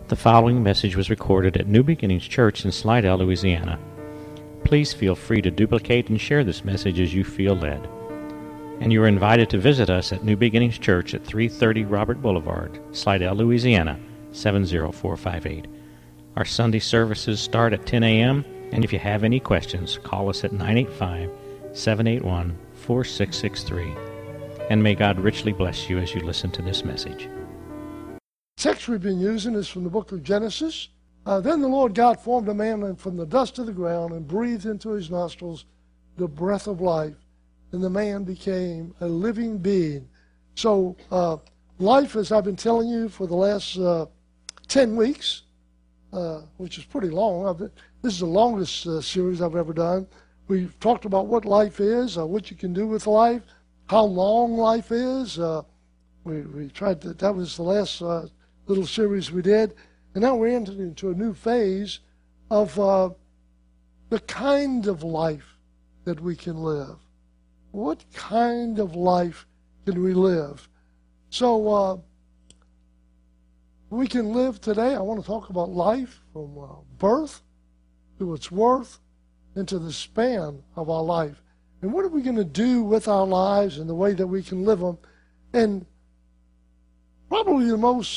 The following message was recorded at New Beginnings Church in Slidell, Louisiana. Please feel free to duplicate and share this message as you feel led. And you are invited to visit us at New Beginnings Church at 330 Robert Boulevard, Slidell, Louisiana, 70458. Our Sunday services start at 10 a.m., and if you have any questions, call us at 985-781-4663. And may God richly bless you as you listen to this message. The text we've been using is from the book of Genesis. Then the Lord God formed a man from the dust of the ground and breathed into his nostrils the breath of life, and the man became a living being. So life, as I've been telling you for the last 10 weeks, which is pretty long. This is the longest series I've ever done. We've talked about what life is, what you can do with life, how long life is. We tried to, that was the last little series we did. And now we're entered into a new phase of the kind of life that we can live. What kind of life can we live? So we can live today. I want to talk about life from birth to its worth into the span of our life. And what are we going to do with our lives and the way that we can live them? And probably the most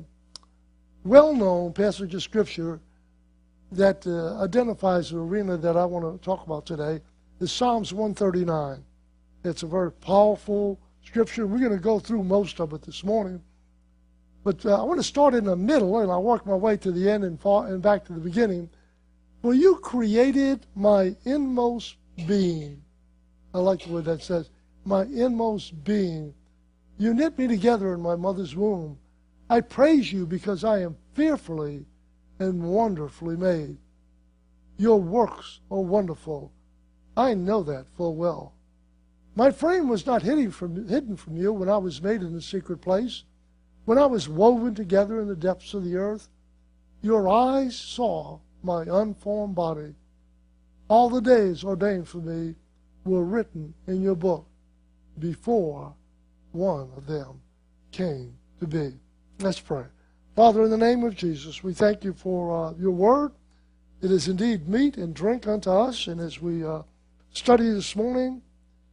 well-known passage of Scripture that identifies the arena that I want to talk about today is Psalms 139. It's a very powerful Scripture. We're going to go through most of it this morning. But I want to start in the middle, and I'll work my way to the end and back to the beginning. For you created my inmost being. I like the way that says, my inmost being. You knit me together in my mother's womb. I praise you because I am fearfully and wonderfully made. Your works are wonderful. I know that full well. My frame was not hidden from you when I was made in the secret place, when I was woven together in the depths of the earth. Your eyes saw my unformed body. All the days ordained for me were written in your book before one of them came to be. Let's pray. Father, in the name of Jesus, we thank you for your word. It is indeed meat and drink unto us. And as we study this morning,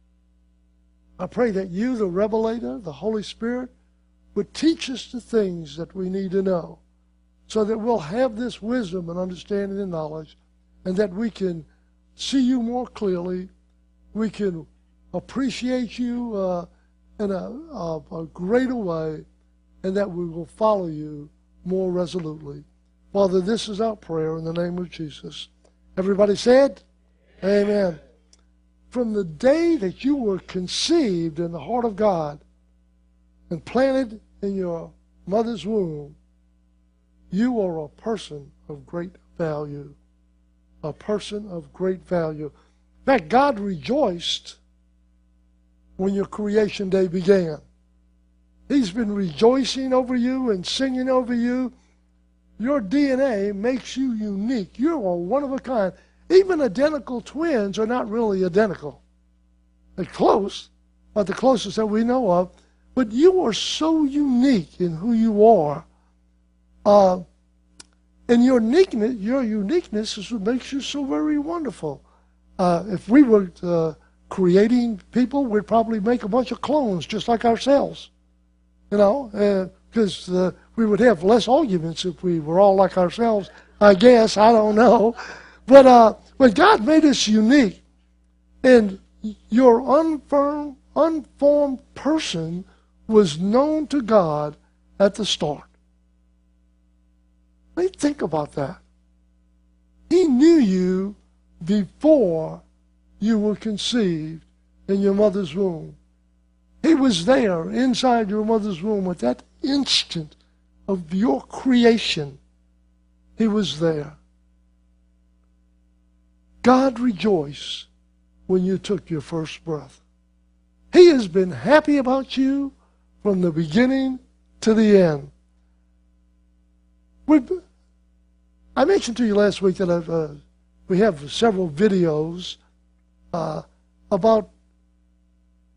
I pray that you, the revelator, the Holy Spirit, would teach us the things that we need to know so that we'll have this wisdom and understanding and knowledge, and that we can see you more clearly. We can appreciate you in a greater way, and that we will follow you more resolutely. Father, this is our prayer in the name of Jesus. Everybody said, amen. From the day that you were conceived in the heart of God and planted in your mother's womb, you are a person of great value. A person of great value. In fact, God rejoiced when your creation day began. He's been rejoicing over you and singing over you. Your DNA makes you unique. You are one of a kind. Even identical twins are not really identical. They're close, but the closest that we know of. But you are so unique in who you are. And your uniqueness is what makes you so very wonderful. If we were creating people, we'd probably make a bunch of clones just like ourselves. You know, because we would have less arguments if we were all like ourselves, I guess. I don't know. But God made us unique. And your unformed person was known to God at the start. Let me think about that. He knew you before you were conceived in your mother's womb. He was there inside your mother's womb at that instant of your creation. He was there. God rejoiced when you took your first breath. He has been happy about you from the beginning to the end. I mentioned to you last week that we have several videos about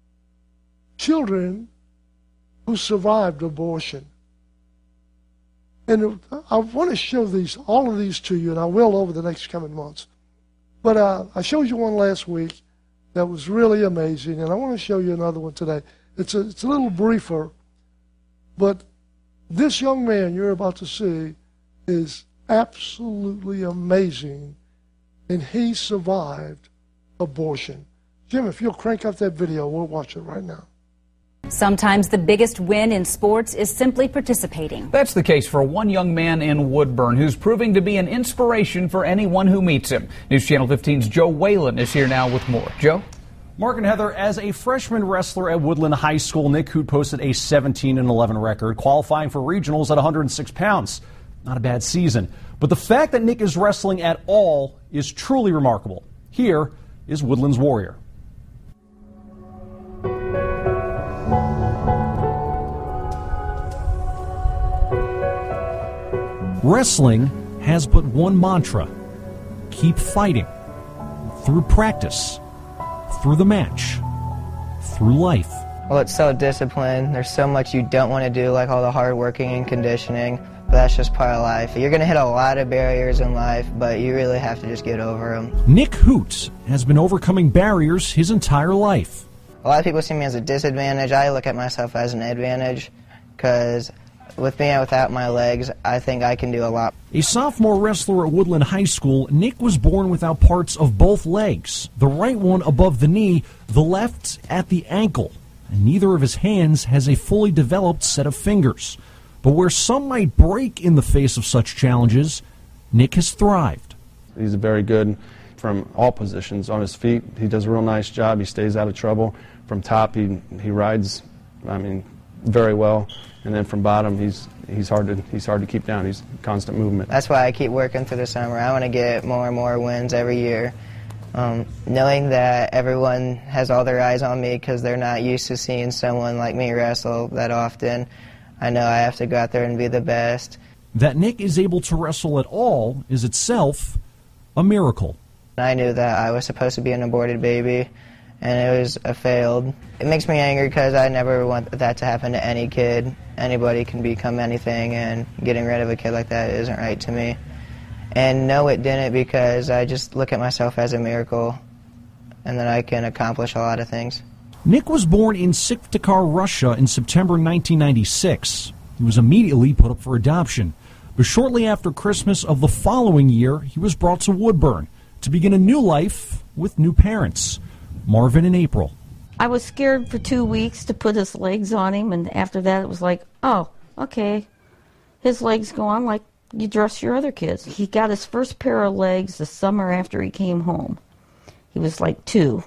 children who survived abortion. And I want to show all of these to you, and I will over the next coming months. But I showed you one last week that was really amazing, and I want to show you another one today. It's a little briefer, but this young man you're about to see is absolutely amazing, and he survived abortion. Jim, if you'll crank up that video, we'll watch it right now. Sometimes the biggest win in sports is simply participating. That's the case for one young man in Woodburn who's proving to be an inspiration for anyone who meets him. News Channel 15's Joe Whalen is here now with more. Joe? Mark and Heather, as a freshman wrestler at Woodland High School, Nick Hoot posted a 17-11 record, qualifying for regionals at 106 pounds. Not a bad season. But the fact that Nick is wrestling at all is truly remarkable. Here is Woodland's Warrior. Wrestling has but one mantra: keep fighting. Through practice, through the match, through life. Well, it's so disciplined. There's so much you don't want to do, like all the hard working and conditioning. But that's just part of life. You're going to hit a lot of barriers in life, but you really have to just get over them. Nick Hoot has been overcoming barriers his entire life. A lot of people see me as a disadvantage. I look at myself as an advantage because with me and without my legs, I think I can do a lot. A sophomore wrestler at Woodland High School, Nick was born without parts of both legs. The right one above the knee, the left at the ankle. And neither of his hands has a fully developed set of fingers. But where some might break in the face of such challenges, Nick has thrived. He's very good from all positions. On his feet, he does a real nice job. He stays out of trouble. From top, he rides, very well. And then from bottom, he's hard to keep down. He's constant movement. That's why I keep working through the summer. I want to get more and more wins every year. Knowing that everyone has all their eyes on me because they're not used to seeing someone like me wrestle that often, I know I have to go out there and be the best. That Nick is able to wrestle at all is itself a miracle. I knew that I was supposed to be an aborted baby, and it was a failed. It makes me angry because I never want that to happen to any kid. Anybody can become anything, and getting rid of a kid like that isn't right to me. And no, it didn't, because I just look at myself as a miracle, and that I can accomplish a lot of things. Nick was born in Syktyvkar, Russia in September 1996. He was immediately put up for adoption. But shortly after Christmas of the following year, he was brought to Woodburn to begin a new life with new parents, Marvin and April. I was scared for 2 weeks to put his legs on him, and after that it was like, oh, okay. His legs go on like you dress your other kids. He got his first pair of legs the summer after he came home. He was like 2.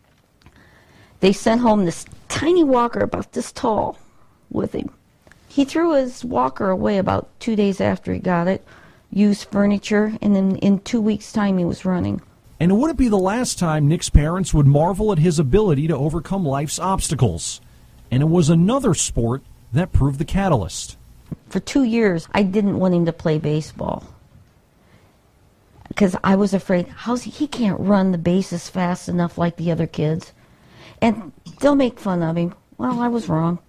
They sent home this tiny walker about this tall with him. He threw his walker away about 2 days after he got it, used furniture, and then in 2 weeks' time he was running. And it wouldn't be the last time Nick's parents would marvel at his ability to overcome life's obstacles. And it was another sport that proved the catalyst. For 2 years, I didn't want him to play baseball because I was afraid, he can't run the bases fast enough like the other kids. And they'll make fun of him. Well, I was wrong.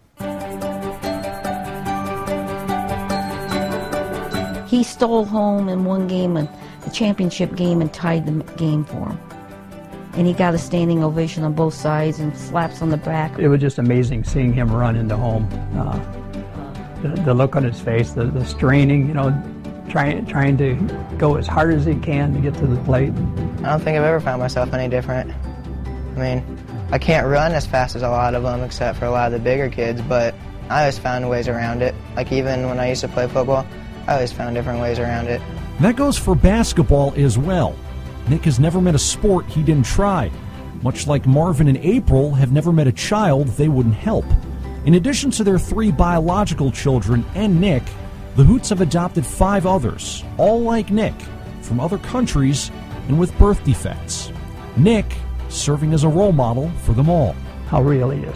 He stole home in one game, the championship game, and tied the game for him. And he got a standing ovation on both sides and slaps on the back. It was just amazing seeing him run into home. The look on his face, the straining, trying to go as hard as he can to get to the plate. I don't think I've ever found myself any different. I can't run as fast as a lot of them, except for a lot of the bigger kids, but I always found ways around it. Like even when I used to play football, I always found different ways around it. That goes for basketball as well. Nick has never met a sport he didn't try. Much like Marvin and April have never met a child they wouldn't help. In addition to their 3 biological children and Nick, the Hoots have adopted 5 others, all like Nick, from other countries and with birth defects. Nick serving as a role model for them all. How real he is.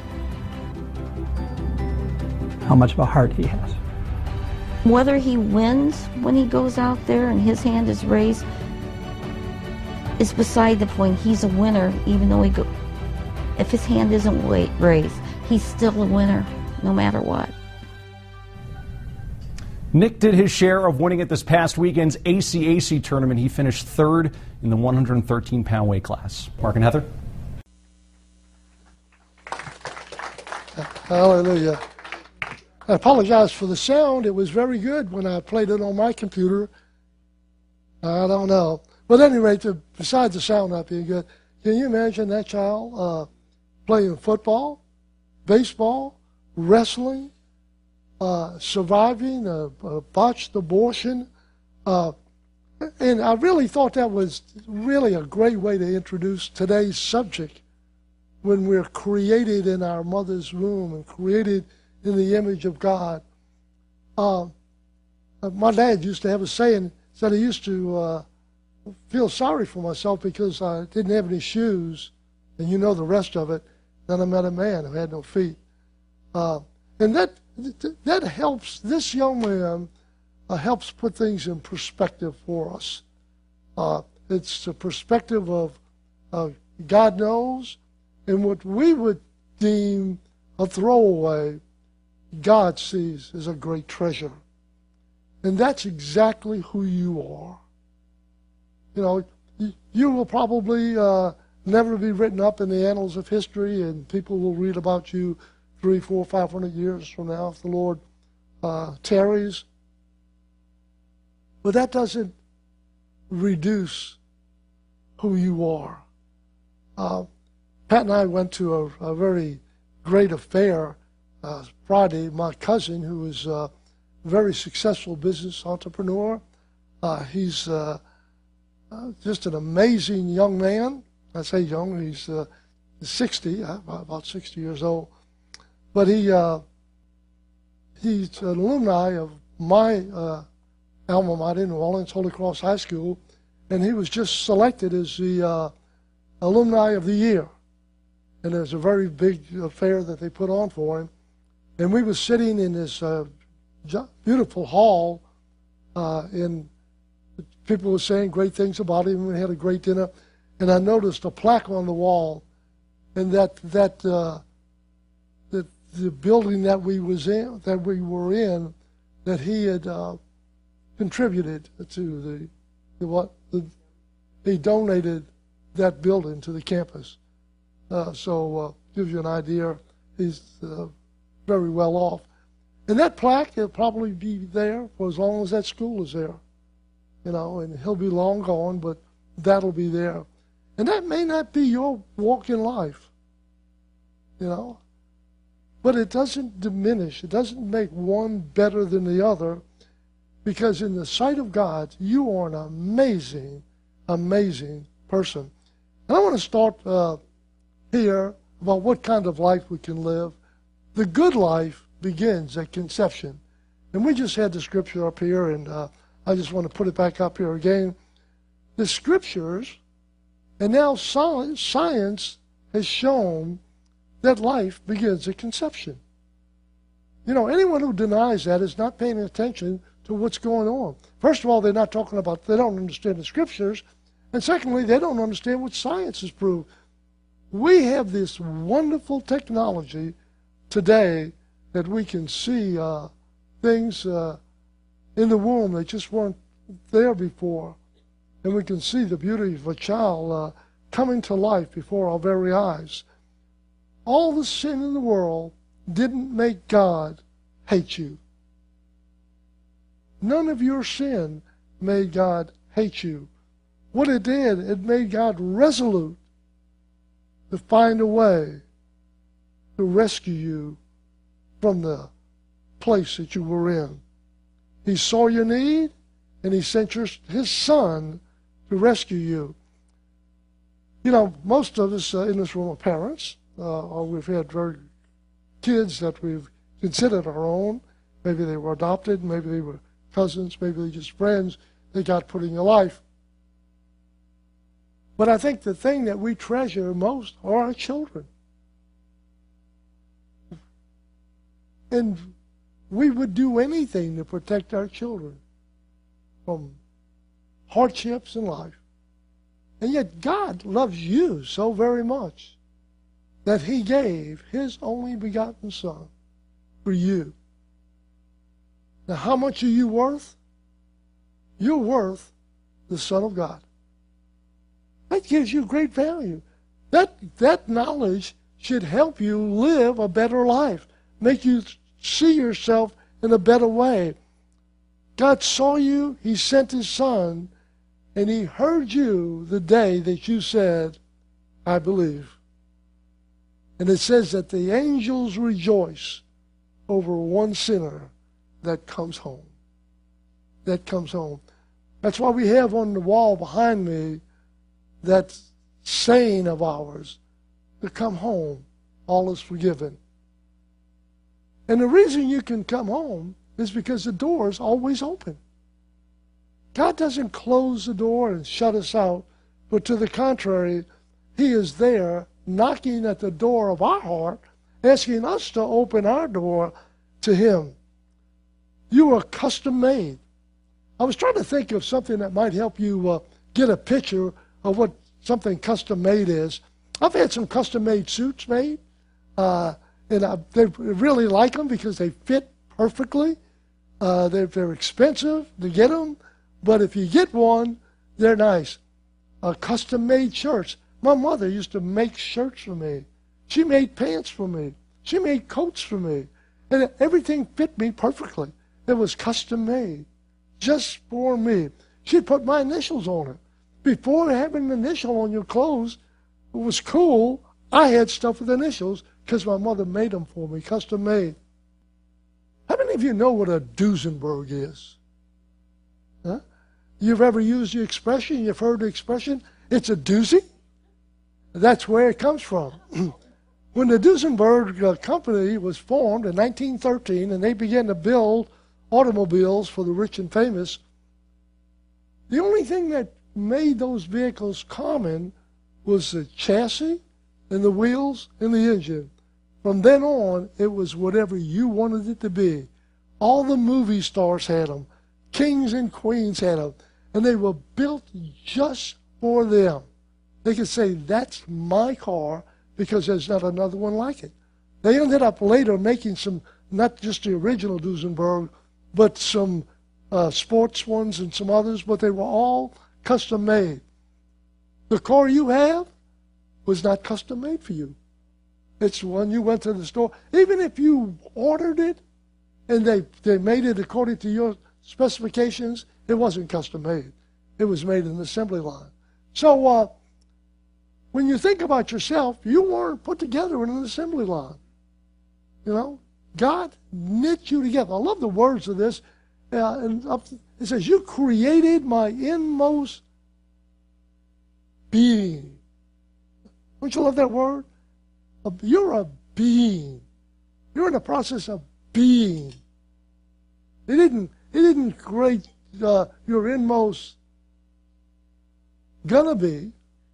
How much of a heart he has. Whether he wins when he goes out there and his hand is raised is beside the point. He's a winner, even though if his hand isn't raised, he's still a winner, no matter what. Nick did his share of winning at this past weekend's ACAC tournament. He finished third in the 113-pound weight class. Mark and Heather. Hallelujah. I apologize for the sound. It was very good when I played it on my computer. I don't know. But at any rate, besides the sound not being good, can you imagine that child playing football, baseball, wrestling, surviving a botched abortion? And I really thought that was really a great way to introduce today's subject. When we're created in our mother's womb and created in the image of God. My dad used to have a saying, said I used to feel sorry for myself because I didn't have any shoes, and you know the rest of it. Then I met a man who had no feet. And that helps, this young man helps put things in perspective for us. It's the perspective of God knows, and what we would deem a throwaway, God sees as a great treasure. And that's exactly who you are. You know, you will probably never be written up in the annals of history, and people will read about you 300, 400, 500 years from now if the Lord tarries. But that doesn't reduce who you are. Pat and I went to a very great affair Friday. My cousin, who is a very successful business entrepreneur, he's just an amazing young man. I say young, he's 60, about 60 years old. But he's an alumni of my alma mater, New Orleans Holy Cross High School, and he was just selected as the alumni of the year. And there's a very big affair that they put on for him. And we were sitting in this beautiful hall, and people were saying great things about him. We had a great dinner. And I noticed a plaque on the wall, and that the building that we were in, that he had contributed to he donated that building to the campus. So gives you an idea. He's very well off. And that plaque will probably be there for as long as that school is there. You know, and he'll be long gone, but that'll be there. And that may not be your walk in life, you know. But it doesn't diminish. It doesn't make one better than the other, because in the sight of God, you are an amazing, amazing person. And I want to start here about what kind of life we can live. The good life begins at conception. And we just had the scripture up here, and I just want to put it back up here again. The scriptures, and now science has shown that life begins at conception. You know, anyone who denies that is not paying attention to what's going on. First of all, they don't understand the scriptures. And secondly, they don't understand what science has proved. We have this wonderful technology today that we can see things in the womb that just weren't there before. And we can see the beauty of a child coming to life before our very eyes. All the sin in the world didn't make God hate you. None of your sin made God hate you. What it did, it made God resolute to find a way to rescue you from the place that you were in. He saw your need, and he sent his son to rescue you. You know, most of us in this room are parents, or we've had kids that we've considered our own. Maybe they were adopted, maybe they were cousins, maybe they're just friends that God put in your life. But I think the thing that we treasure most are our children. And we would do anything to protect our children from hardships in life. And yet God loves you so very much that he gave his only begotten son for you. Now, how much are you worth? You're worth the Son of God. That gives you great value. That knowledge should help you live a better life, make you see yourself in a better way. God saw you, He sent His Son, and He heard you the day that you said, I believe. And it says that the angels rejoice over one sinner that comes home. That comes home. That's why we have on the wall behind me that saying of ours, to come home, all is forgiven. And the reason you can come home is because the door is always open. God doesn't close the door and shut us out, but to the contrary, He is there knocking at the door of our heart, asking us to open our door to Him. You are custom made. I was trying to think of something that might help you get a picture of what something custom made is. I've had some custom made suits made, and they really like them because they fit perfectly. They're expensive to get them, but if you get one, they're nice. Custom made shirts. My mother used to make shirts for me. She made pants for me. She made coats for me. And everything fit me perfectly. It was custom made, just for me. She put my initials on it. Before having an initial on your clothes, it was cool. I had stuff with initials because my mother made them for me, custom made. How many of you know what a Duesenberg is? Huh? You've ever used the expression? You've heard the expression? It's a doozy? That's where it comes from. When the Duesenberg company was formed in 1913 and they began to build automobiles for the rich and famous, the only thing that made those vehicles common was the chassis and the wheels and the engine. From then on, it was whatever you wanted it to be. All the movie stars had them. Kings and queens had them. And they were built just for them. They could say, that's my car because there's not another one like it. They ended up later making some, not just the original Duesenberg, but some sports ones and some others, but they were all custom made. The car you have was not custom made for you. It's the one you went to the store. Even if you ordered it and they made it according to your specifications, it wasn't custom made. It was made in the assembly line. So when you think about yourself, you weren't put together in an assembly line. You know, God knit you together. I love the words of this. It says, you created my inmost being. Don't you love that word? You're a being. You're in the process of being. He didn't create your inmost gonna be,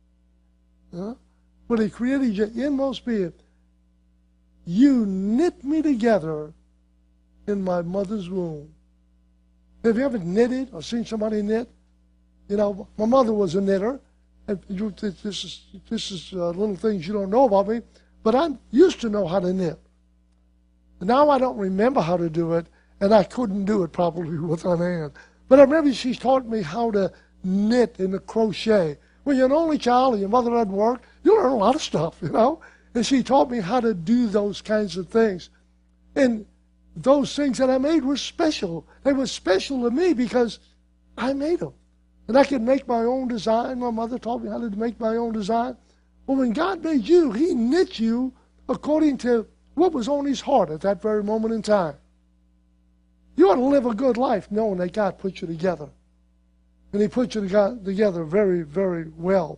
but He created your inmost being. You knit me together in my mother's womb. Have you ever knitted or seen somebody knit? You know, my mother was a knitter. And this is little things you don't know about me, but I used to know how to knit. Now I don't remember how to do it, and I couldn't do it probably with one hand. But I remember she taught me how to knit and to crochet. When you're an only child and your mother doesn't work, you learn a lot of stuff, you know. And she taught me how to do those kinds of things. And those things that I made were special. They were special to me because I made them. And I could make my own design. My mother taught me how to make my own design. But when God made you, He knit you according to what was on His heart at that very moment in time. You ought to live a good life knowing that God put you together. And He put you together very, very well.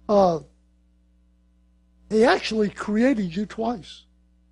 He actually created you twice.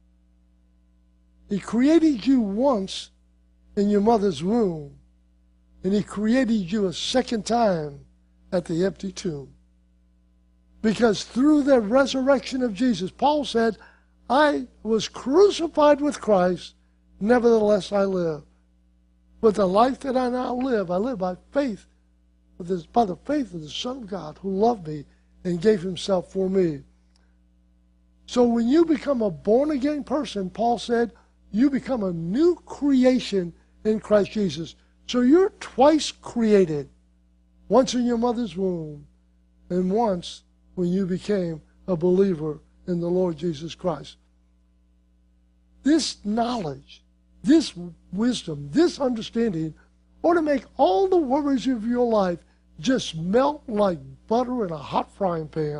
He created you once in your mother's womb, and He created you a second time at the empty tomb. Because through the resurrection of Jesus, Paul said, I was crucified with Christ, nevertheless I live. But the life that I now live, I live by faith, by the faith of the Son of God who loved me and gave Himself for me. So when you become a born-again person, Paul said, you become a new creation in Christ Jesus. So you're twice created, once in your mother's womb and once when you became a believer in the Lord Jesus Christ. This knowledge, this wisdom, this understanding ought to make all the worries of your life just melt like butter in a hot frying pan.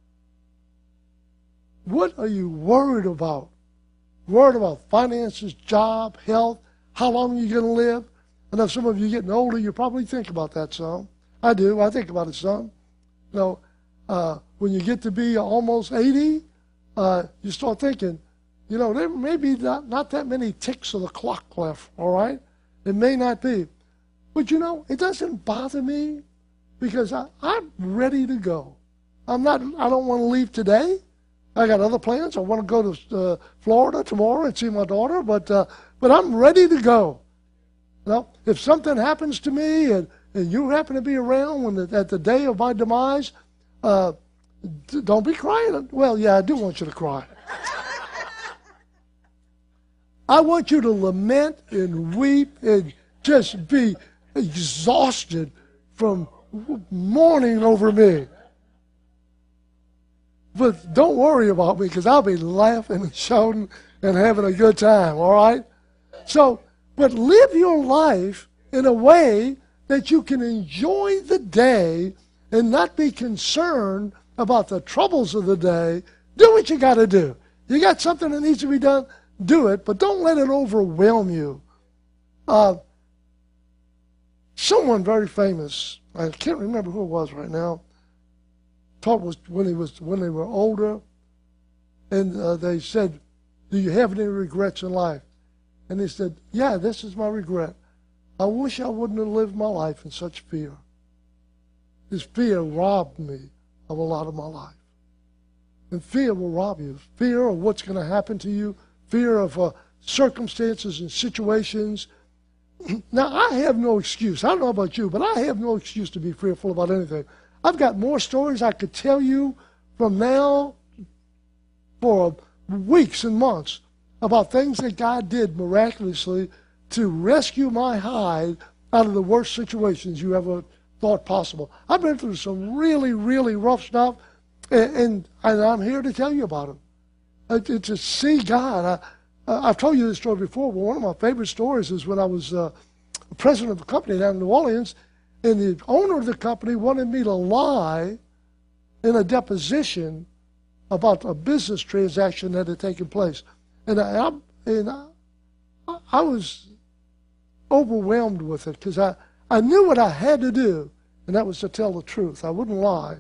What are you worried about? Worried about finances, job, health, how long you're going to live? I know some of you getting older, you probably think about that some. I do. I think about it some. You know, when you get to be almost 80, you start thinking, you know, there may be not that many ticks of the clock left, all right? It may not be. But, you know, it doesn't bother me because I'm ready to go. I don't want to leave today. I got other plans. I want to go to Florida tomorrow and see my daughter, but I'm ready to go. You know, if something happens to me and you happen to be around at the day of my demise, don't be crying. Well, yeah, I do want you to cry. I want you to lament and weep and just be exhausted from mourning over me. But don't worry about me because I'll be laughing and shouting and having a good time, all right? So, but live your life in a way that you can enjoy the day and not be concerned about the troubles of the day. Do what you got to do. You got something that needs to be done, do it, but don't let it overwhelm you. Someone very famous, I can't remember who it was right now, talked when they were older, and they said, "Do you have any regrets in life?" And he said, "Yeah, this is my regret. I wish I wouldn't have lived my life in such fear. This fear robbed me of a lot of my life." And fear will rob you. Fear of what's going to happen to you. Fear of circumstances and situations. Now, I have no excuse. I don't know about you, but I have no excuse to be fearful about anything. I've got more stories I could tell you from now for weeks and months about things that God did miraculously to rescue my hide out of the worst situations you ever thought possible. I've been through some really, really rough stuff, and I'm here to tell you about it. To see God. I've told you this story before, but one of my favorite stories is when I was president of a company down in New Orleans, and the owner of the company wanted me to lie in a deposition about a business transaction that had taken place. And I was overwhelmed with it because I knew what I had to do, and that was to tell the truth. I wouldn't lie.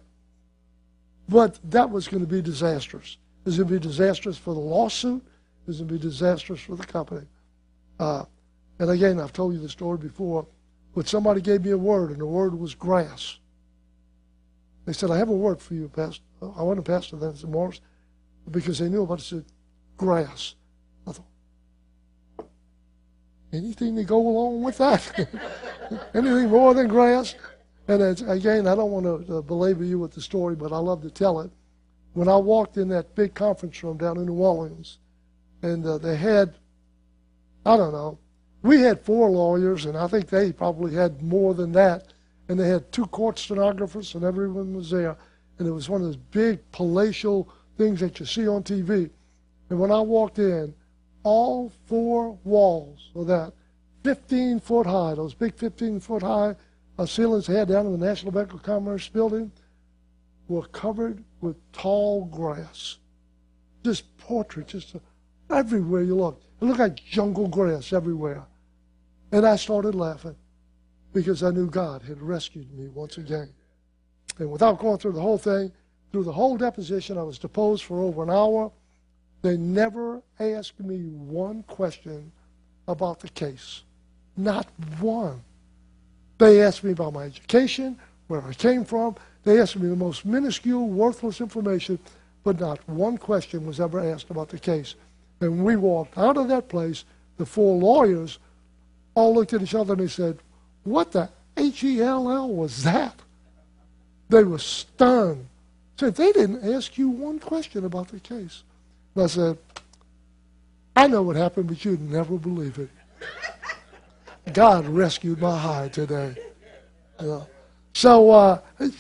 But that was going to be disastrous. It was going to be disastrous for the lawsuit. It was going to be disastrous for the company. And again, I've told you the story before, but somebody gave me a word, and the word was grass. They said, "I have a word for you, Pastor." I wasn't a pastor then, it's Morris, because they knew about it. Said, "Grass." I thought, anything to go along with that? Anything more than grass? And again, I don't want to belabor you with the story, but I love to tell it. When I walked in that big conference room down in New Orleans, and they had, I don't know, we had 4 lawyers, and I think they probably had more than that. And they had 2 court stenographers, and everyone was there. And it was one of those big palatial things that you see on TV. And when I walked in, all 4 walls of that, 15-foot high, those big 15-foot high ceilings they had down in the National Bank of Commerce building, were covered with tall grass. Just portraits, just everywhere you looked. It looked like jungle grass everywhere. And I started laughing because I knew God had rescued me once again. And without going through the whole thing, through the whole deposition, I was deposed for over an hour. They never asked me one question about the case. Not one. They asked me about my education, where I came from. They asked me the most minuscule, worthless information, but not one question was ever asked about the case. And when we walked out of that place, the 4 lawyers all looked at each other and they said, "What the H-E-L-L was that?" They were stunned. Said, "They didn't ask you one question about the case." And I said, "I know what happened, but you'd never believe it." God rescued my hide today. You know? So,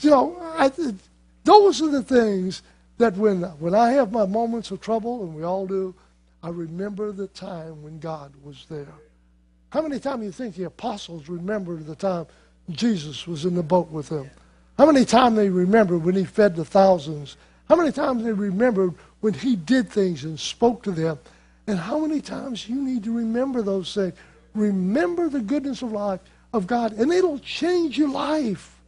those are the things that when I have my moments of trouble, and we all do, I remember the time when God was there. How many times do you think the apostles remembered the time Jesus was in the boat with them? How many times they remembered when he fed the thousands? How many times they remembered when he did things and spoke to them? And how many times you need to remember those things? Remember the goodness of life of God, and it'll change your life.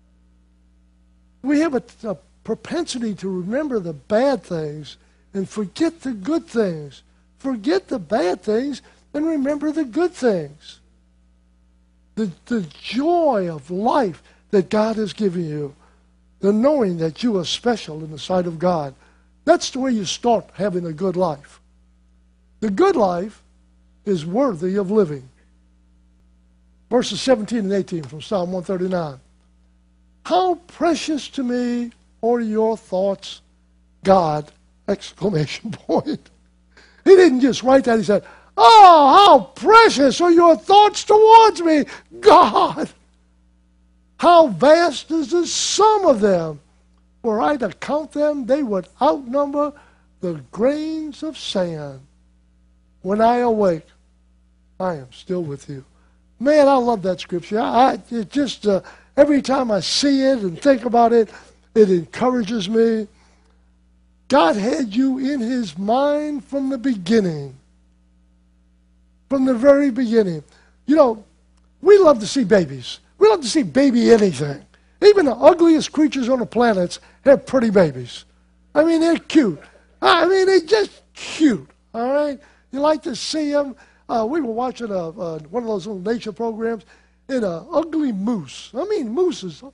We have a propensity to remember the bad things and forget the good things. Forget the bad things and remember the good things. The joy of life that God has given you, the knowing that you are special in the sight of God. That's the way you start having a good life. The good life is worthy of living. Verses 17 and 18 from Psalm 139. How precious to me are your thoughts, God! Exclamation point. He didn't just write that. He said, oh, how precious are your thoughts towards me, God! How vast is the sum of them! Were I to count them, they would outnumber the grains of sand. When I awake, I am still with you. Man, I love that scripture. It just every time I see it and think about it, it encourages me. God had you in his mind from the beginning. From the very beginning. You know, we love to see babies. We love to see baby anything. Even the ugliest creatures on the planet have pretty babies. I mean, they're cute. I mean, they're just cute, all right? You like to see them. We were watching one of those little nature programs, and an ugly moose. I mean, mooses.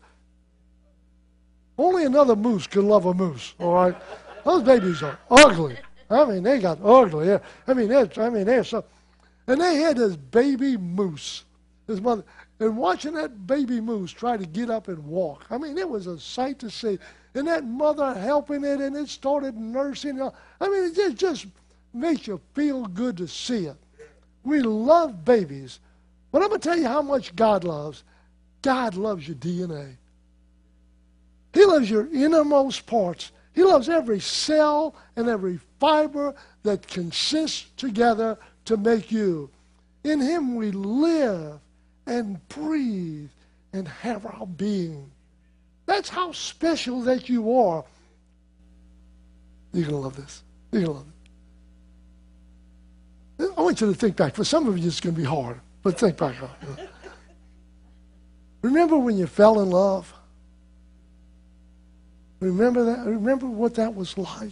Only another moose can love a moose, all right? Those babies are ugly. I mean, they got ugly. Yeah. They're so. And they had this baby moose, his mother, and watching that baby moose try to get up and walk. I mean, it was a sight to see. And that mother helping it, and it started nursing. I mean, it just makes you feel good to see it. We love babies. But I'm going to tell you how much God loves. God loves your DNA. He loves your innermost parts. He loves every cell and every fiber that consists together to make you. In him we live and breathe and have our being. That's how special that you are. You're going to love this. You're going to love it. I want you to think back. For some of you, it's going to be hard, but think back. Remember when you fell in love? Remember that? Remember what that was like?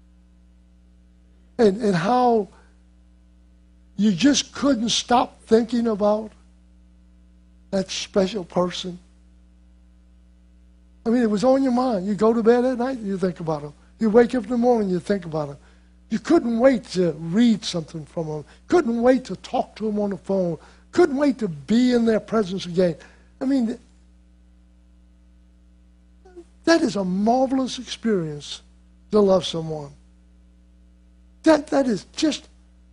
And how you just couldn't stop thinking about that special person? I mean, it was on your mind. You go to bed at night, you think about them. You wake up in the morning, you think about them. You couldn't wait to read something from them. Couldn't wait to talk to them on the phone. Couldn't wait to be in their presence again. I mean, that is a marvelous experience to love someone. That is just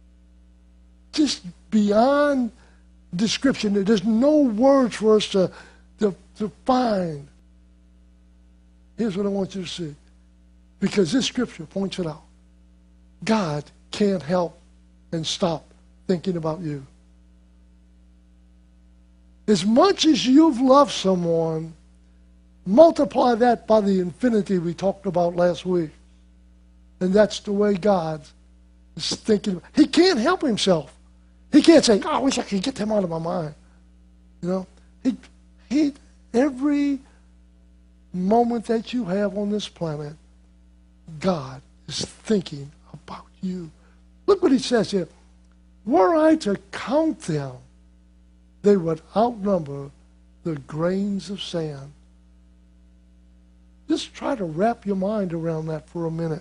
beyond description. There's no words for us to find. Here's what I want you to see. Because this scripture points it out. God can't help and stop thinking about you. As much as you've loved someone, multiply that by the infinity we talked about last week. And that's the way God is thinking. He can't help himself. He can't say, oh, I wish I could get them out of my mind. You know? He every moment that you have on this planet, God is thinking about you. Look what he says here. Were I to count them, they would outnumber the grains of sand. Just try to wrap your mind around that for a minute.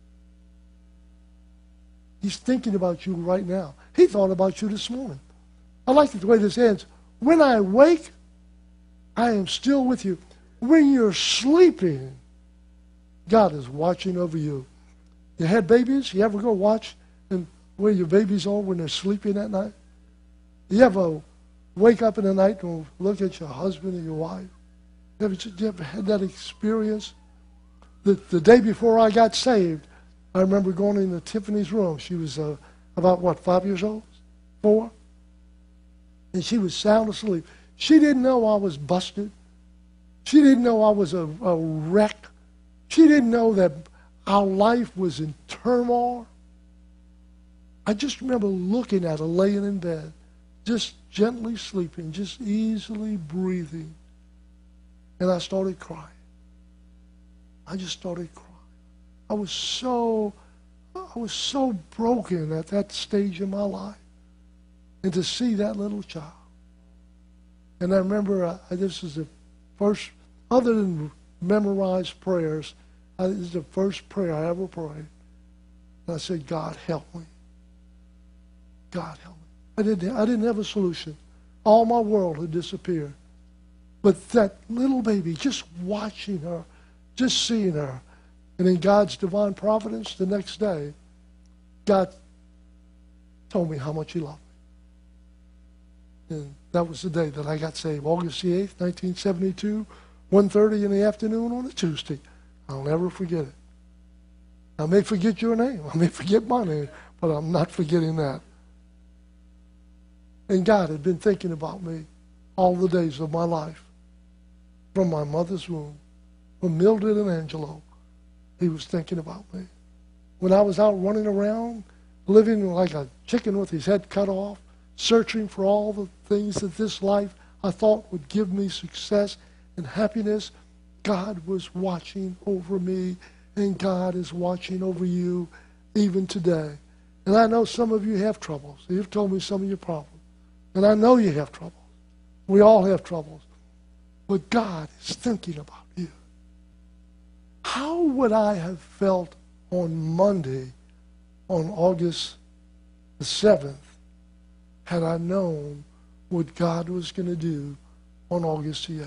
He's thinking about you right now. He thought about you this morning. I like the way this ends. When I wake, I am still with you. When you're sleeping, God is watching over you. You had babies? You ever go watch where your babies are when they're sleeping at night? You ever wake up in the night and look at your husband or your wife? Have you ever had that experience? The day before I got saved, I remember going into Tiffany's room. She was about, 5 years old? 4? And she was sound asleep. She didn't know I was busted. She didn't know I was a wreck. She didn't know that our life was in turmoil. I just remember looking at her laying in bed, just gently sleeping, just easily breathing. And I started crying. I just started crying. I was so broken at that stage in my life. And to see that little child. And I remember this was the first, other than memorized prayers, this is the first prayer I ever prayed. And I said, God, help me. God, help me. I didn't have a solution. All my world had disappeared. But that little baby, just watching her, just seeing her, and in God's divine providence, the next day, God told me how much He loved me. And that was the day that I got saved, August the 8th, 1972, 1:30 in the afternoon on a Tuesday. I'll never forget it. I may forget your name. I may forget my name, but I'm not forgetting that. And God had been thinking about me all the days of my life, from my mother's womb, from Mildred and Angelo. He was thinking about me. When I was out running around, living like a chicken with his head cut off, searching for all the things that this life I thought would give me success and happiness, God was watching over me, and God is watching over you even today. And I know some of you have troubles. You've told me some of your problems. And I know you have troubles. We all have troubles. But God is thinking about you. How would I have felt on Monday, on August the 7th, had I known what God was going to do on August the 8th?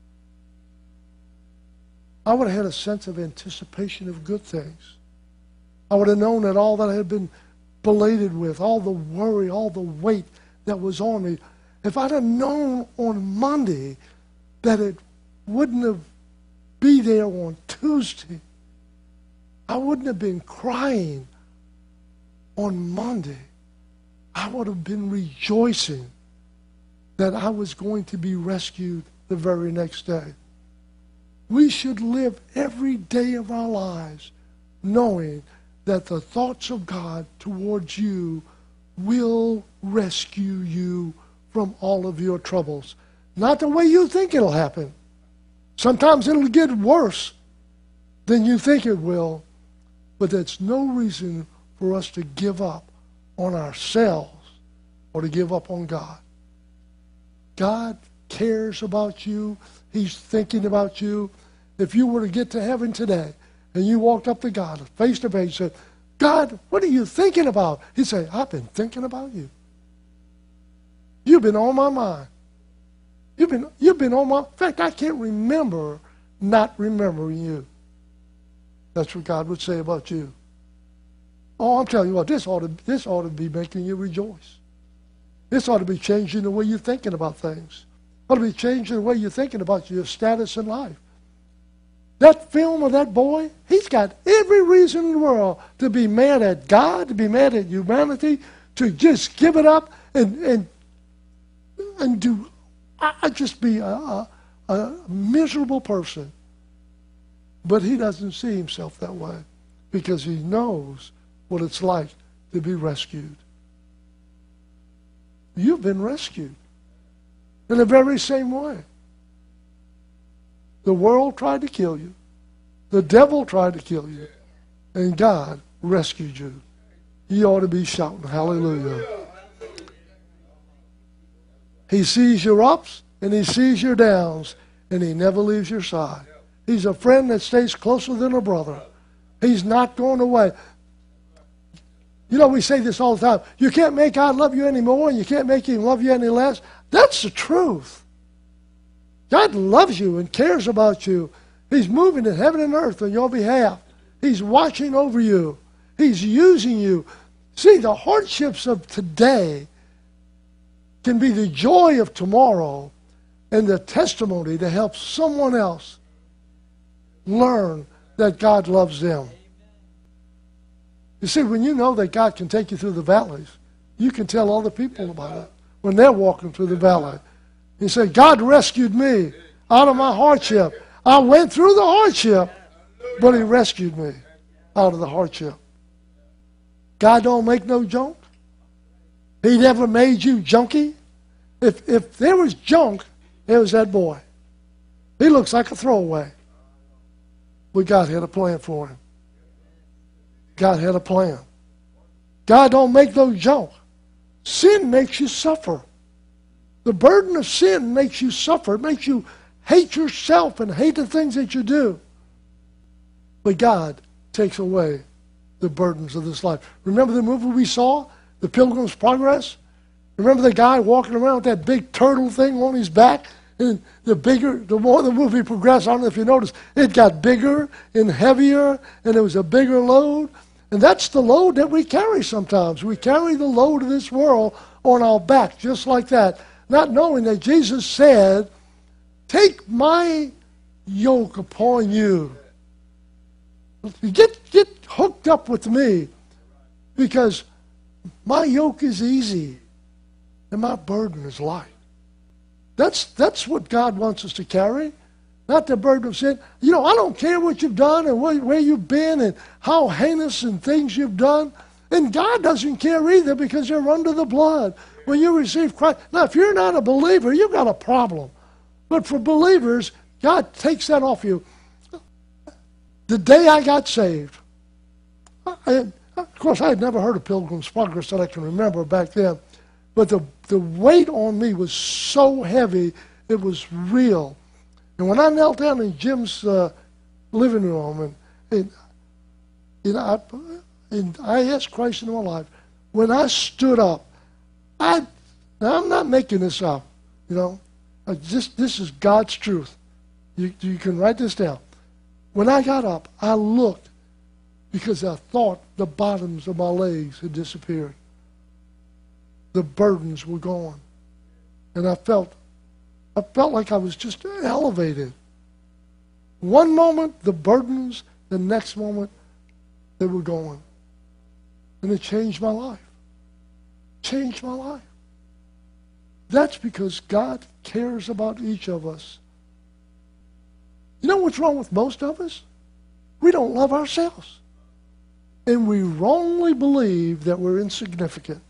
I would have had a sense of anticipation of good things. I would have known that all that I had been belated with, all the worry, all the weight that was on me, if I'd have known on Monday that it wouldn't have be there on Tuesday, I wouldn't have been crying on Monday. I would have been rejoicing that I was going to be rescued the very next day. We should live every day of our lives knowing that the thoughts of God towards you will rescue you from all of your troubles. Not the way you think it'll happen. Sometimes it'll get worse than you think it will, but that's no reason for us to give up on ourselves or to give up on God. God cares about you. He's thinking about you. If you were to get to heaven today and you walked up to God face to face and said, God, what are you thinking about? He'd say, I've been thinking about you. You've been on my mind. You've been on my... In fact, I can't remember not remembering you. That's what God would say about you. Oh, I'm telling you what, this ought to be making you rejoice. This ought to be changing the way you're thinking about things. It ought to be changing the way you're thinking about your status in life. That film of that boy, he's got every reason in the world to be mad at God, to be mad at humanity, to just give it up and do... I'd just be a miserable person. But he doesn't see himself that way because he knows what it's like to be rescued. You've been rescued in the very same way. The world tried to kill you. The devil tried to kill you. And God rescued you. You ought to be shouting, hallelujah. He sees your ups and he sees your downs, and he never leaves your side. He's a friend that stays closer than a brother. He's not going away. You know, we say this all the time. You can't make God love you any more, and you can't make him love you any less. That's the truth. God loves you and cares about you. He's moving in heaven and earth on your behalf. He's watching over you. He's using you. See, the hardships of today can be the joy of tomorrow and the testimony to help someone else learn that God loves them. You see, when you know that God can take you through the valleys, you can tell other people about it when they're walking through the valley. You say, God rescued me out of my hardship. I went through the hardship, but he rescued me out of the hardship. God don't make no junk. He never made you junky. If there was junk, it was that boy. He looks like a throwaway. But God had a plan for him. God had a plan. God don't make no junk. Sin makes you suffer. The burden of sin makes you suffer. It makes you hate yourself and hate the things that you do. But God takes away the burdens of this life. Remember the movie we saw, The Pilgrim's Progress? Remember the guy walking around with that big turtle thing on his back? And the more the movie progressed, I don't know if you noticed, it got bigger and heavier, and it was a bigger load. And that's the load that we carry sometimes. We carry the load of this world on our back, just like that, not knowing that Jesus said, take my yoke upon you. Get hooked up with me, because my yoke is easy and my burden is light. That's what God wants us to carry, not the burden of sin. You know, I don't care what you've done and where you've been and how heinous and things you've done. And God doesn't care either, because you're under the blood when you receive Christ. Now, if you're not a believer, you've got a problem. But for believers, God takes that off you. The day I got saved, of course, I had never heard of Pilgrim's Progress that I can remember back then. But the weight on me was so heavy, it was real. And when I knelt down in Jim's living room, and I asked Christ into my life, when I stood up, now I'm not making this up, you know. This is God's truth. You can write this down. When I got up, I looked, because I thought the bottoms of my legs had disappeared. The burdens were gone. And I felt like I was just elevated. One moment, the burdens, the next moment, they were gone. And it changed my life. Changed my life. That's because God cares about each of us. You know what's wrong with most of us? We don't love ourselves. And we wrongly believe that we're insignificant.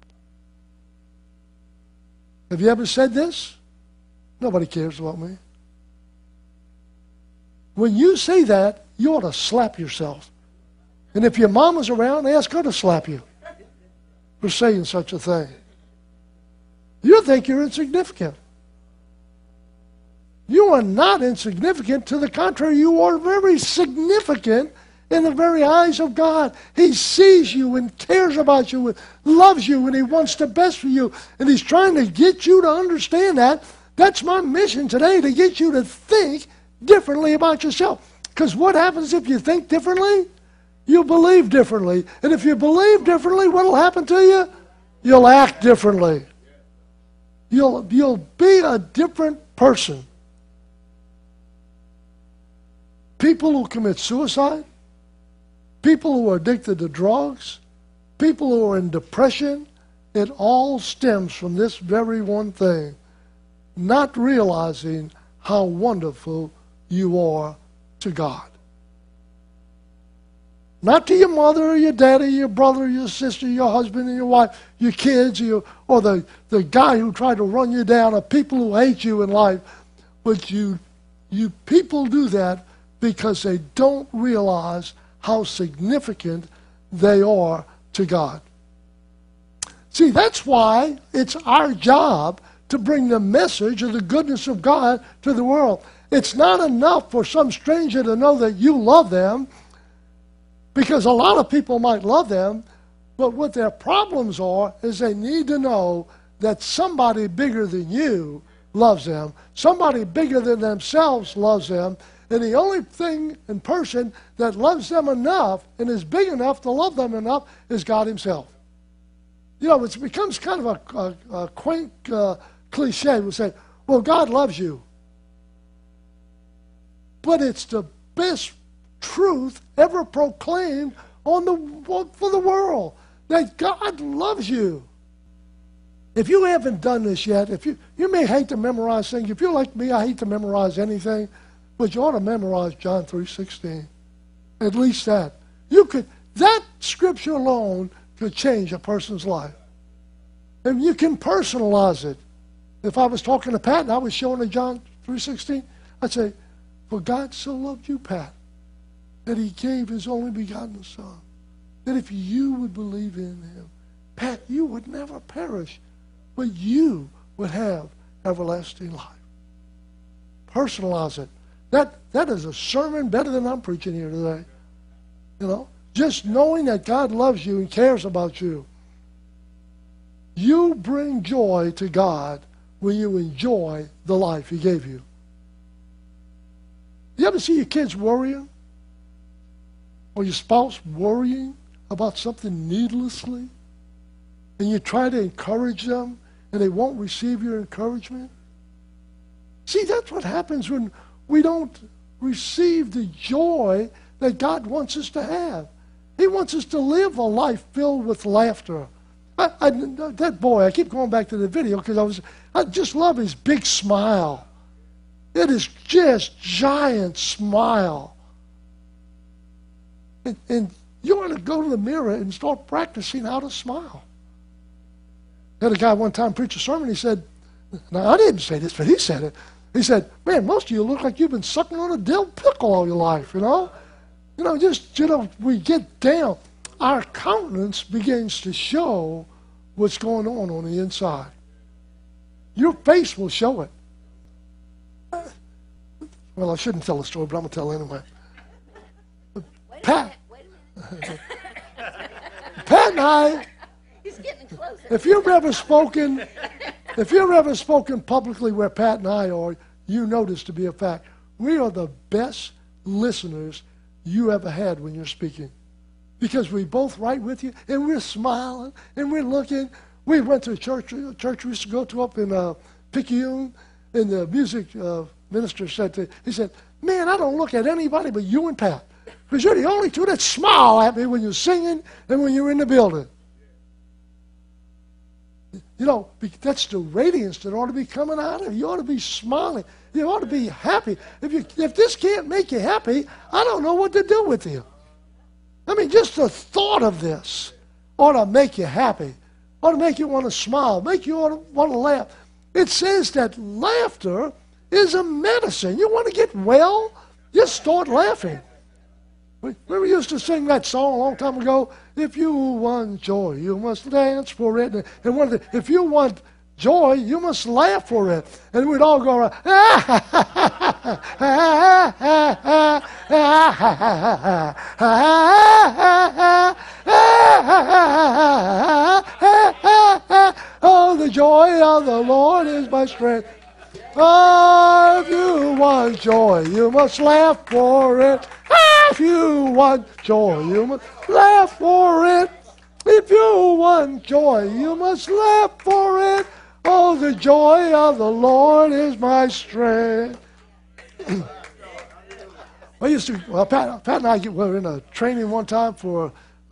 Have you ever said this? Nobody cares about me. When you say that, you ought to slap yourself. And if your mama's around, ask her to slap you for saying such a thing. You think you're insignificant. You are not insignificant. To the contrary, you are very significant in the very eyes of God. He sees you and cares about you and loves you, and He wants the best for you. And He's trying to get you to understand that. That's my mission today, to get you to think differently about yourself. Because what happens if you think differently? You believe differently. And if you believe differently, what will happen to you? You'll act differently. You'll be a different person. People who commit suicide, people who are addicted to drugs, people who are in depression, it all stems from this very one thing: not realizing how wonderful you are to God. Not to your mother or your daddy, your brother, or your sister, your husband and your wife, your kids, or the guy who tried to run you down, or people who hate you in life. But you people do that because they don't realize how significant they are to God. See, that's why it's our job to bring the message of the goodness of God to the world. It's not enough for some stranger to know that you love them, because a lot of people might love them, but what their problems are is they need to know that somebody bigger than you loves them, somebody bigger than themselves loves them, and the only thing and person that loves them enough and is big enough to love them enough is God Himself. You know, it becomes kind of a quaint cliche. We'll say, well, God loves you. But it's the best truth ever proclaimed for the world, that God loves you. If you haven't done this yet, if you may hate to memorize things. If you're like me, I hate to memorize anything, but you ought to memorize John 3:16. At least that. That scripture alone could change a person's life. And you can personalize it. If I was talking to Pat and I was showing her John 3:16, I'd say, for God so loved you, Pat, that he gave his only begotten Son, that if you would believe in him, Pat, you would never perish, but you would have everlasting life. Personalize it. That is a sermon better than I'm preaching here today. You know, just knowing that God loves you and cares about you. You bring joy to God when you enjoy the life he gave you. You ever see your kids worrying? Or your spouse worrying about something needlessly? And you try to encourage them and they won't receive your encouragement? See, that's what happens when we don't receive the joy that God wants us to have. He wants us to live a life filled with laughter. That boy, I keep going back to the video because I just love his big smile. It is just giant smile. And you want to go to the mirror and start practicing how to smile. I had a guy one time preach a sermon, he said, now I didn't say this, but he said it. He said, man, most of you look like you've been sucking on a dill pickle all your life, you know? We get down. Our countenance begins to show what's going on the inside. Your face will show it. Well, I shouldn't tell the story, but I'm going to tell anyway. Pat and I, he's getting closer. If you've ever spoken publicly where Pat and I are, you know this to be a fact. We are the best listeners you ever had when you're speaking. Because we both right with you, and we're smiling, and we're looking. We went to a church we used to go to up in Picayune, and the music minister said, he said, man, I don't look at anybody but you and Pat. Because you're the only two that smile at me when you're singing and when you're in the building. You know, that's the radiance that ought to be coming out of you. You ought to be smiling. You ought to be happy. If this can't make you happy, I don't know what to do with you. I mean, just the thought of this ought to make you happy. Ought to make you want to smile. Make you want to laugh. It says that laughter is a medicine. You want to get well? Just start laughing. Remember we used to sing that song a long time ago? If you want joy, you must dance for it. And if you want joy, you must laugh for it. And we'd all go around, oh, the joy of the Lord is my strength. Oh, if you want joy, you must laugh for it. If you want joy, you must laugh for it. If you want joy, you must laugh for it. Oh, the joy of the Lord is my strength. Pat and I were in a training one time for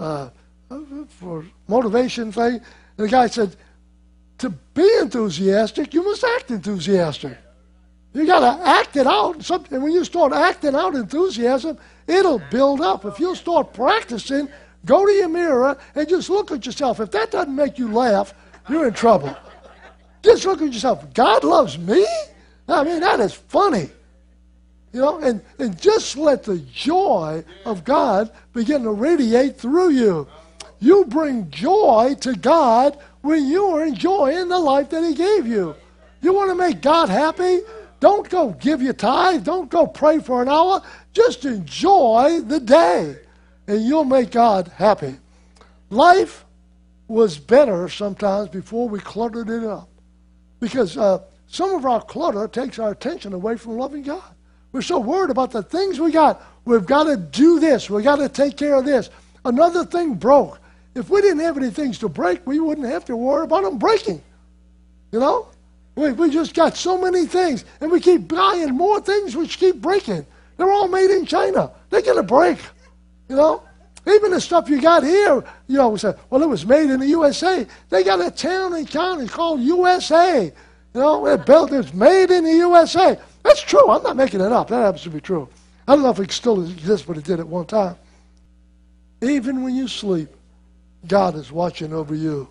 motivation thing, and the guy said, to be enthusiastic, you must act enthusiastic. You got to act it out. And when you start acting out enthusiasm, it'll build up. If you'll start practicing, go to your mirror and just look at yourself. If that doesn't make you laugh, you're in trouble. Just look at yourself. God loves me? I mean, that is funny. You know, and just let the joy of God begin to radiate through you. You bring joy to God when you are enjoying the life that He gave you. You want to make God happy? Don't go give your tithe. Don't go pray for an hour. Just enjoy the day, and you'll make God happy. Life was better sometimes before we cluttered it up, because some of our clutter takes our attention away from loving God. We're so worried about the things we got. We've got to do this. We've got to take care of this. Another thing broke. if we didn't have any things to break, we wouldn't have to worry about them breaking. You know? We just got so many things, and we keep buying more things which keep breaking. They're all made in China. They're going to break. You know? Even the stuff you got here, you know, we say, well, it was made in the USA. They got a town and county called USA. You know, it's made in the USA. That's true. I'm not making it up. That happens to be true. I don't know if it still exists, but it did at one time. Even when you sleep, God is watching over you.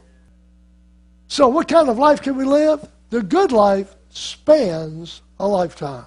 So what kind of life can we live? The good life spans a lifetime.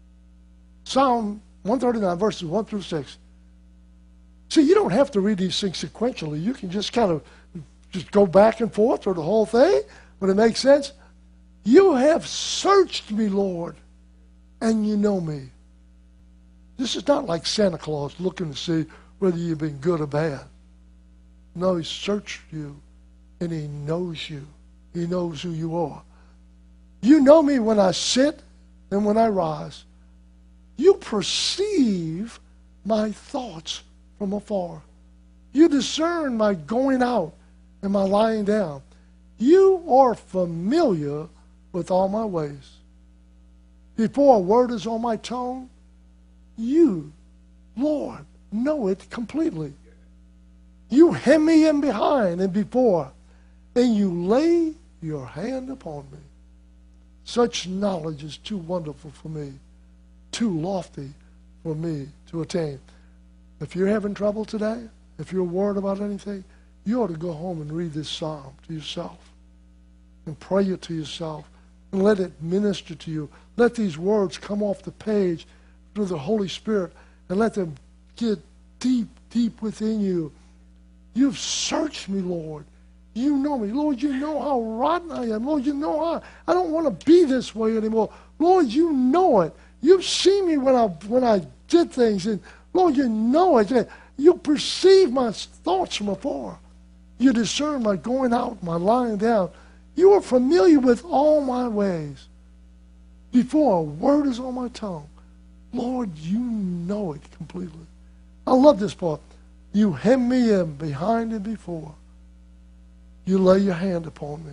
Psalm 139, verses 1 through 6. See, you don't have to read these things sequentially. You can just kind of just go back and forth through the whole thing when it makes sense. You have searched me, Lord, and you know me. This is not like Santa Claus looking to see whether you've been good or bad. No, he searched you, and he knows you. He knows who you are. You know me when I sit and when I rise. You perceive my thoughts from afar. You discern my going out and my lying down. You are familiar with all my ways. Before a word is on my tongue, you, Lord, know it completely. You hem me in behind and before, and you lay your hand upon me. Such knowledge is too wonderful for me, too lofty for me to attain. If you're having trouble today, if you're worried about anything, you ought to go home and read this psalm to yourself and pray it to yourself and let it minister to you. Let these words come off the page through the Holy Spirit and let them get deep, deep within you. You've searched me, Lord. You know me. Lord, you know how rotten I am. Lord, you know how I don't want to be this way anymore. Lord, you know it. You've seen me when I did things, and Lord, you know it. You perceive my thoughts from afar. You discern my going out, my lying down. You are familiar with all my ways. Before a word is on my tongue, Lord, you know it completely. I love this part. You hem me in behind and before. You lay your hand upon me.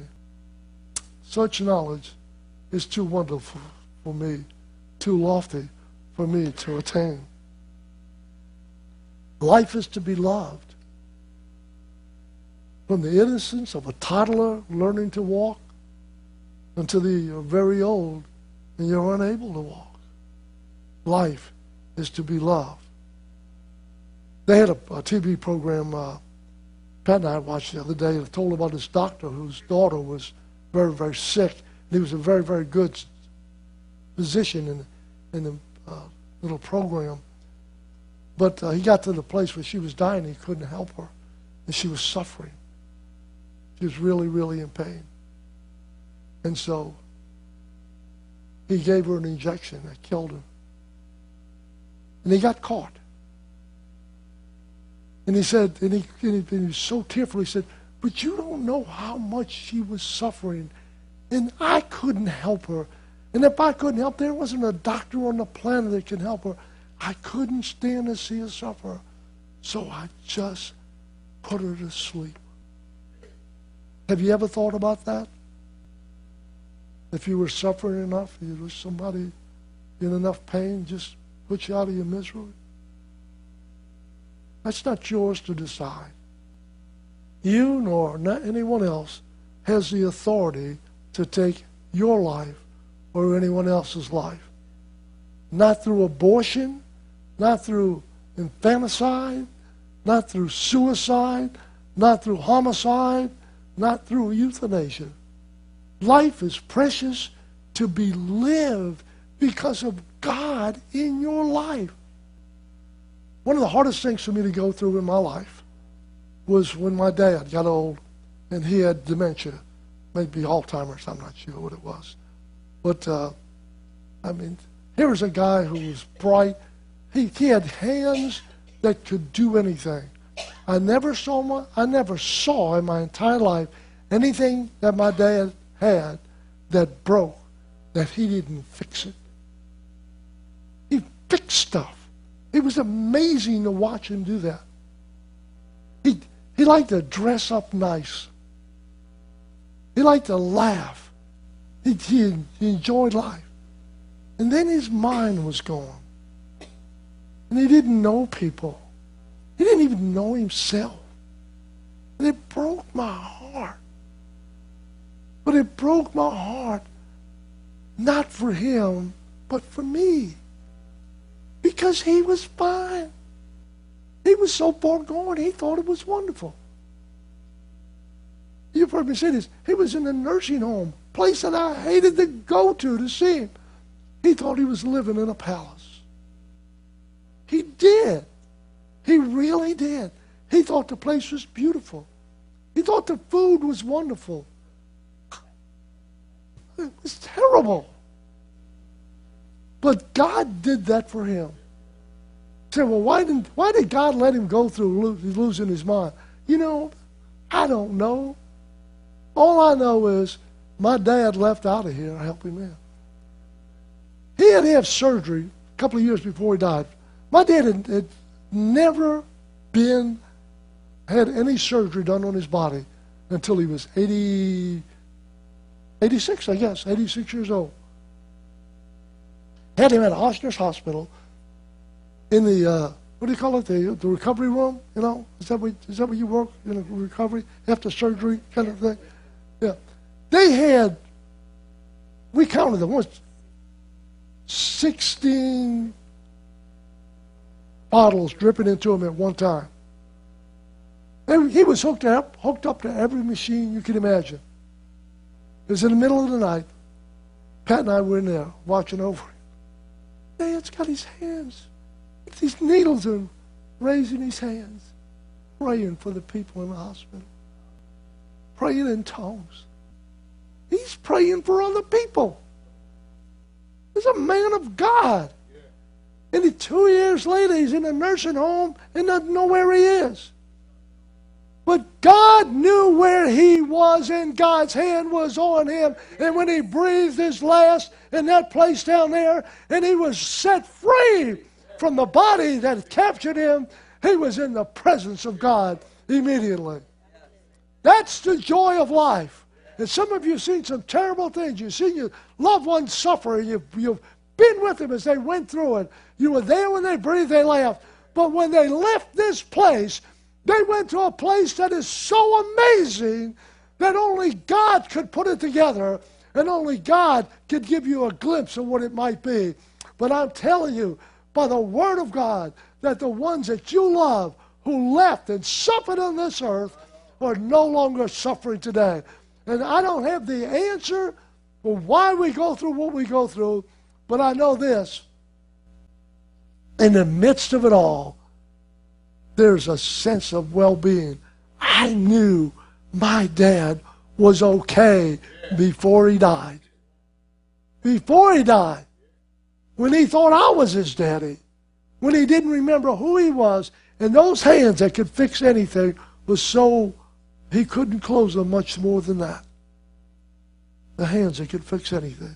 Such knowledge is too wonderful for me, too lofty for me to attain. Life is to be loved. From the innocence of a toddler learning to walk until you're very old and you're unable to walk. Life is to be loved. They had a TV program Pat and I watched the other day, and told about this doctor whose daughter was very, very sick. And he was a very, very good physician in the little program. But he got to the place where she was dying, and he couldn't help her. And she was suffering. She was really, really in pain. And so he gave her an injection that killed her. And he got caught. And he said, and he was so tearful, he said, but you don't know how much she was suffering. And I couldn't help her. And if I couldn't help, there wasn't a doctor on the planet that could help her. I couldn't stand to see her suffer. So I just put her to sleep. Have you ever thought about that? If you were suffering enough, you was somebody in enough pain, just put you out of your misery? That's not yours to decide. You nor not anyone else has the authority to take your life or anyone else's life. Not through abortion, not through infanticide, not through suicide, not through homicide, not through euthanasia. Life is precious to be lived because of God in your life. One of the hardest things for me to go through in my life was when my dad got old and he had dementia, maybe Alzheimer's, I'm not sure what it was. But, here was a guy who was bright. He had hands that could do anything. I never saw in my entire life anything that my dad had that broke, that he didn't fix it. He fixed stuff. It was amazing to watch him do that. He liked to dress up nice. He liked to laugh. He enjoyed life. And then his mind was gone. And he didn't know people. He didn't even know himself. And it broke my heart. But it broke my heart not for him, but for me. Because he was fine. He was so far gone, he thought it was wonderful. You've heard me say this. He was in a nursing home, place that I hated to go to see him. He thought he was living in a palace. He did. He really did. He thought the place was beautiful. He thought the food was wonderful. It was terrible. But God did that for him. You say, well, why did God let him go through losing his mind? You know, I don't know. All I know is my dad left out of here to help him in. He had to have surgery a couple of years before he died. My dad had never had any surgery done on his body until he was 86, I guess, 86 years old. Had him at Ochsner's Hospital in the, what do you call it, the recovery room, you know? Is that what you work in a recovery, after surgery kind of thing? Yeah. They had, we counted them once, 16 bottles dripping into him at one time. And he was hooked up to every machine you could imagine. It was in the middle of the night. Pat and I were in there watching over him. Dad's got his hands. These needles are raising his hands, praying for the people in the hospital, praying in tongues. He's praying for other people. He's a man of God. And 2 years later, he's in a nursing home and doesn't know where he is. But God knew where he was, and God's hand was on him. And when he breathed his last in that place down there, and he was set free from the body that had captured him, he was in the presence of God immediately. That's the joy of life. And some of you have seen some terrible things. You've seen your loved ones suffer, and you've been with them as they went through it. You were there when they breathed, they laughed. But when they left this place, they went to a place that is so amazing that only God could put it together, and only God could give you a glimpse of what it might be. But I'm telling you, by the Word of God, that the ones that you love who left and suffered on this earth are no longer suffering today. And I don't have the answer for why we go through what we go through, but I know this. In the midst of it all, there's a sense of well-being. I knew my dad was okay before he died. Before he died. When he thought I was his daddy. When he didn't remember who he was. And those hands that could fix anything was so, he couldn't close them much more than that. The hands that could fix anything.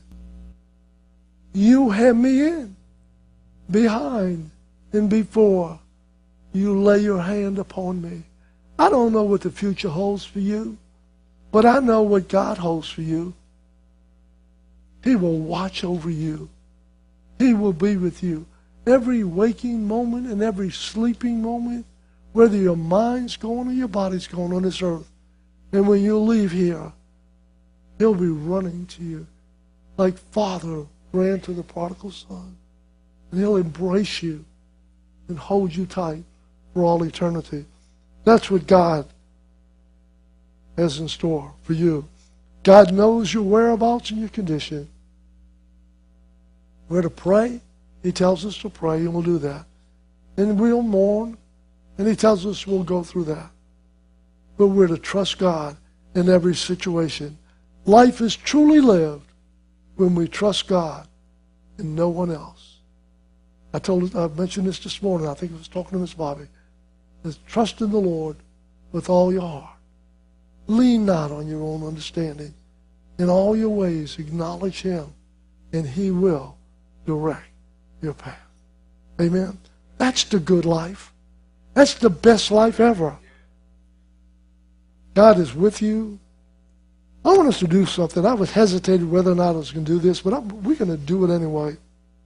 You hem me in, behind and before. You lay your hand upon me. I don't know what the future holds for you, but I know what God holds for you. He will watch over you. He will be with you. Every waking moment and every sleeping moment, whether your mind's going or your body's going on this earth. And when you leave here, he'll be running to you like Father ran to the prodigal son. And he'll embrace you and hold you tight for all eternity. That's what God has in store for you. God knows your whereabouts and your condition. We're to pray. He tells us to pray, and we'll do that. And we'll mourn, and he tells us we'll go through that. But we're to trust God in every situation. Life is truly lived when we trust God and no one else. I mentioned this morning. I think I was talking to Miss Bobby. Trust in the Lord with all your heart. Lean not on your own understanding. In all your ways acknowledge him, and he will direct your path. Amen? That's the good life. That's the best life ever. God is with you. I want us to do something. I was hesitating whether or not I was going to do this, but we're going to do it anyway.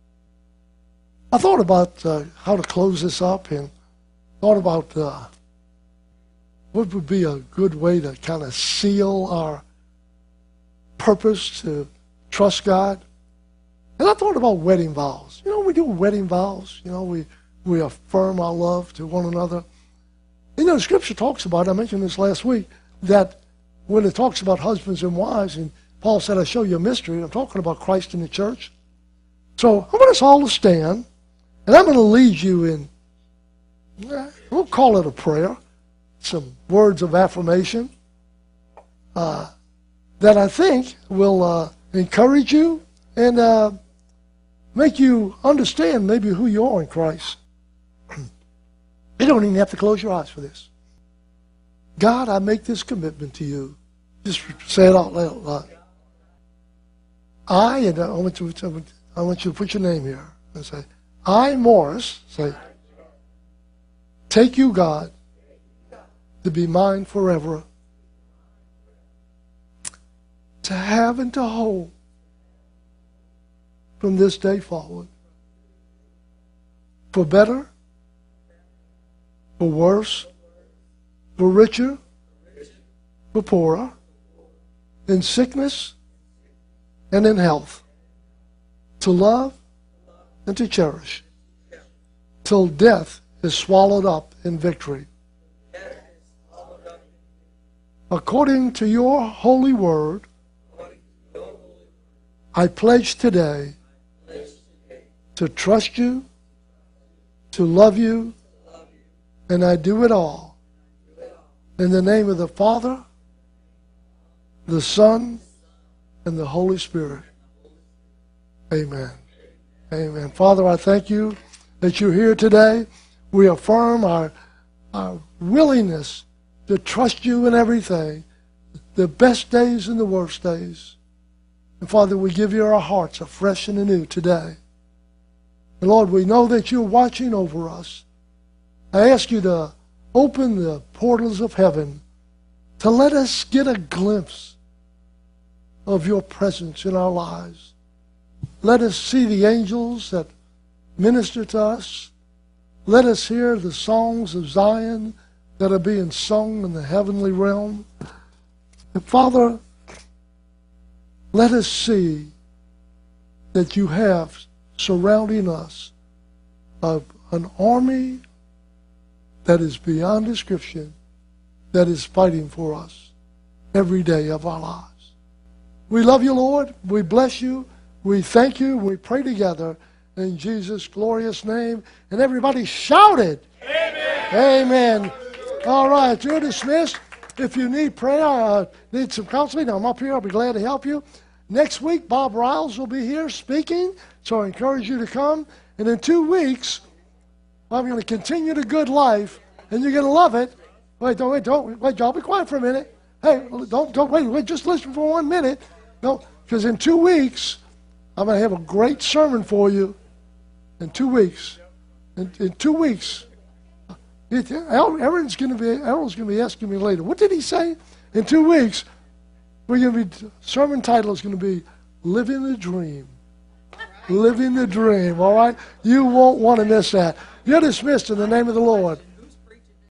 I thought about how to close this up and thought about what would be a good way to kind of seal our purpose to trust God. And I thought about wedding vows. You know, we do wedding vows. You know, we affirm our love to one another. You know, the Scripture talks about, I mentioned this last week, that when it talks about husbands and wives, and Paul said, I show you a mystery, I'm talking about Christ in the church. So I want us all to stand, and I'm going to lead you in, we'll call it a prayer, some words of affirmation that I think will encourage you and make you understand maybe who you are in Christ. You don't even have to close your eyes for this. God, I make this commitment to you. Just say it out loud. I want you to put your name here and say, I, Morris, say, take you, God, to be mine forever, to have and to hold from this day forward, for better, for worse, for richer, for poorer, in sickness and in health, to love and to cherish, till death is swallowed up in victory. According to your holy word, I pledge today to trust you, to love you, and I do it all in the name of the Father, the Son, and the Holy Spirit. Amen. Amen. Father, I thank you that you're here today. We affirm our willingness to trust you in everything, the best days and the worst days. And Father, we give you our hearts afresh and anew today. And Lord, we know that you're watching over us. I ask you to open the portals of heaven to let us get a glimpse of your presence in our lives. Let us see the angels that minister to us. Let us hear the songs of Zion that are being sung in the heavenly realm. And Father, let us see that you have surrounding us an army that is beyond description, that is fighting for us every day of our lives. We love you, Lord. We bless you. We thank you. We pray together in Jesus' glorious name. And everybody shouted. Amen. Amen. All right, you're dismissed. If you need prayer, need some counseling, I'm up here. I'll be glad to help you. Next week, Bob Riles will be here speaking, so I encourage you to come. And in 2 weeks, I'm going to continue the good life, and you're going to love it. Wait, y'all be quiet for a minute. Hey, don't wait, just listen for 1 minute. No, because in 2 weeks, I'm going to have a great sermon for you. In 2 weeks. In 2 weeks. Errol's going to be asking me later, what did he say? In 2 weeks, sermon title is going to be Living the Dream. Living the Dream, all right? You won't want to miss that. You're dismissed in the name of the Lord.